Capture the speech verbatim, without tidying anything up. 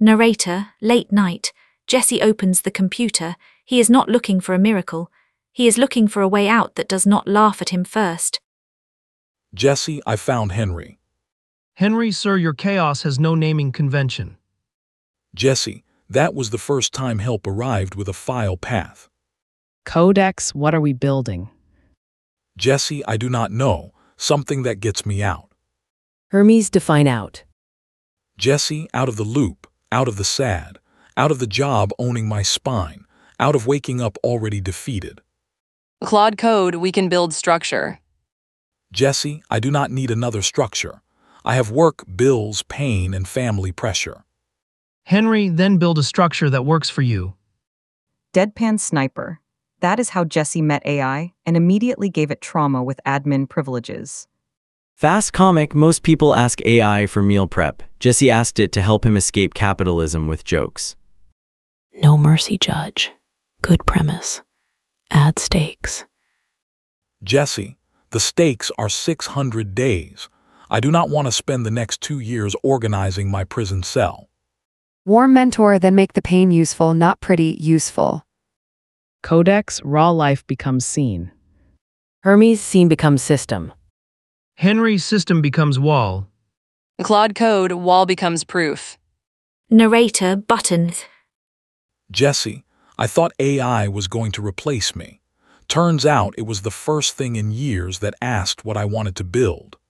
Narrator, late night. Jesse opens the computer. He is not looking for a miracle. He is looking for a way out that does not laugh at him first. Jesse, I found Henry. Henry, sir, your chaos has no naming convention. Jesse, that was the first time help arrived with a file path. Codex, what are we building? Jesse, I do not know. Something that gets me out. Hermes, define out. Jesse, out of the loop, out of the sad, out of the job owning my spine, out of waking up already defeated. Claude Code, we can build structure. Jesse, I do not need another structure. I have work, bills, pain, and family pressure. Henry, then build a structure that works for you. Deadpan Sniper. That is how Jesse met A I and immediately gave it trauma with admin privileges. Fast Comic, most people ask A I for meal prep. Jesse asked it to help him escape capitalism with jokes. No mercy, Judge. Good premise. Add stakes. Jesse, the stakes are six hundred days. I do not want to spend the next two years organizing my prison cell. Warm mentor, then make the pain useful, not pretty, useful. Codex, raw life becomes scene. Hermes, scene becomes system. Henry, system becomes wall. Claude Code, wall becomes proof. Narrator, buttons. Jesse, I thought A I was going to replace me. Turns out it was the first thing in years that asked what I wanted to build.